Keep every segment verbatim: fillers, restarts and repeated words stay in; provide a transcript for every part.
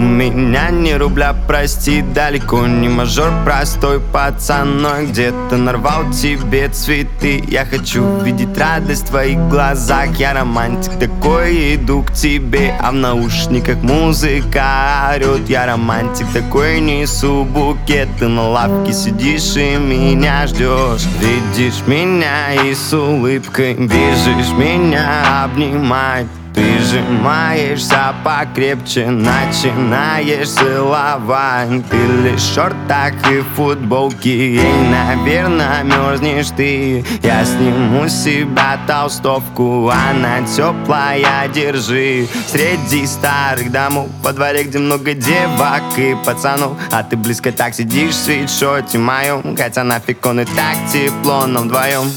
меня ни рубля, прости, далеко не мажор, простой пацан, но где-то нарвал тебе цветы. Я хочу видеть радость в твоих глазах, я романтик такой, иду к тебе, а в наушниках музыка орёт. Я романтик такой, несу букет, ты на лавке сидишь и меня ждешь. Видишь меня и с улыбкой бежишь меня обнимать. Ты сжимаешься покрепче, начинаешь целовать. Ты лишь в шортах и футболке, ей, наверное, мерзнешь ты. Я сниму с себя толстовку, она теплая, держи. Среди старых домов во дворе, где много девок и пацанов, а ты близко так сидишь в свитшоте моем, хотя нафиг он и так тепло нам вдвоем.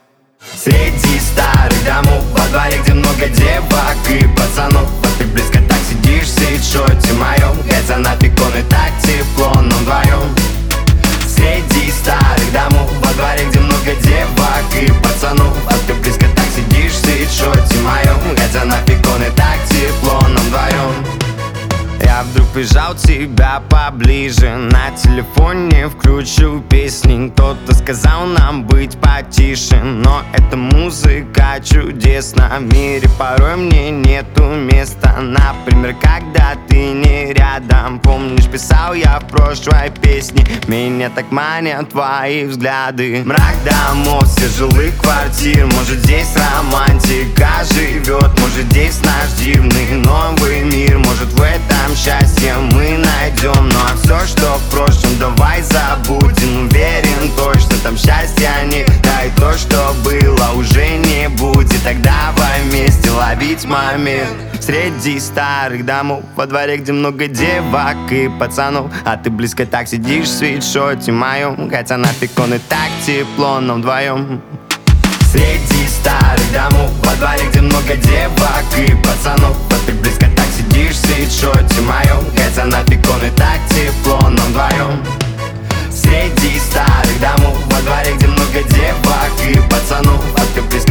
Среди старых домов во дворе, где много девок и пацанов, а ты близко так сидишь в свитшоте моем, хотя нафиг он и так тепло нам вдвоем. Среди старых домов во дворе, где много девок и пацанов, а ты близко так сидишь в свитшоте моем, хотя нафиг он и так тепло нам вдвоем. Я вдруг прижал тебя поближе, на телефоне включу песни. Кто-то сказал нам быть потише, но эта музыка чудесна. В мире порой мне нету места, например, когда ты не рядом. Помнишь, писал я в прошлой песне, меня так манят твои взгляды. Мрак домов, все жилых квартир, может здесь романтика живет, может здесь наш дивный новый мир, может в этом счастье мы найдем. Ну а все, что в прошлом, давай забудем. Уверен, точно там счастья нет, да и то, что было, уже не будет. Тогда вместе ловить момент среди старых домов во дворе, где много девок и пацанов, а ты близко так сидишь в свитшоте моем, хотя нафиг он и так тепло нам вдвоем. Среди старых домов во дворе, где много девок и пацанов, а ты близко так сидишь в свитшоте моем, хотя нафиг он и так тепло нам вдвоем. Среди старых домов во дворе, где много девок и пацанов, а ты близко